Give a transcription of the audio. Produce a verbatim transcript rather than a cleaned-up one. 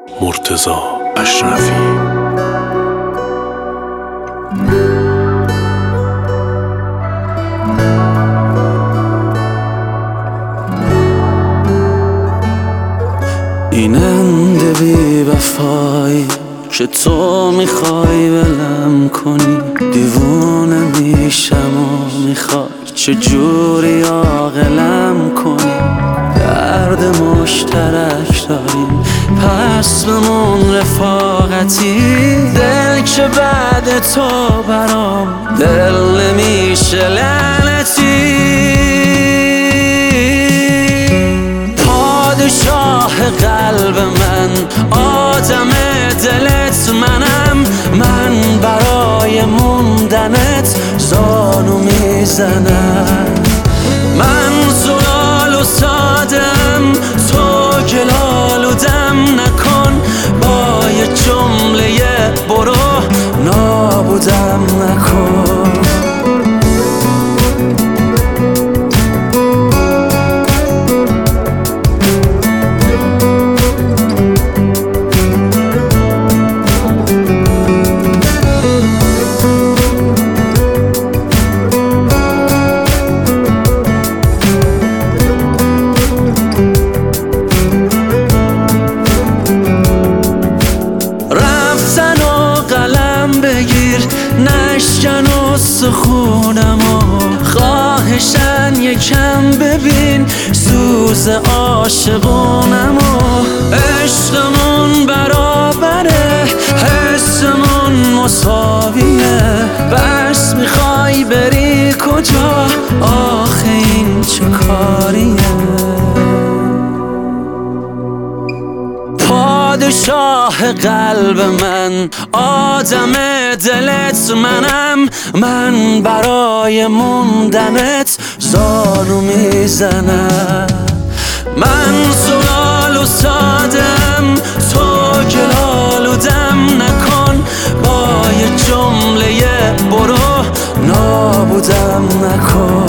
مرتضی اشرفی. این انده بی وفایی که تو میخوای ولم کنی، دیوونه میشم و میخوای چجوری عاقلم کنی. درد مشترک داریم پس بمون رفاقتی، دل که بعد تو برام دل نمیشه لعنتی. پادشاه قلب من، آدم دلت منم، من برای موندنت زانو میزنم. من زلال و سادم، تو گلال و دم نکن، با یه جمله برو نابودم نکن. نشکن و سخونمو خواهشن یکم ببین سوز عاشقونمو. عشقمون برابره، حسمون مساویه، بس میخوای بری کجا؟ آخه این چه کاریه؟ پادشاه قلب من، آدم دلت منم، من برای موندنت زانو میزنم. من زلال و سادم، تو گلال و دم نکن، با یه جمله برو نابودم نکن.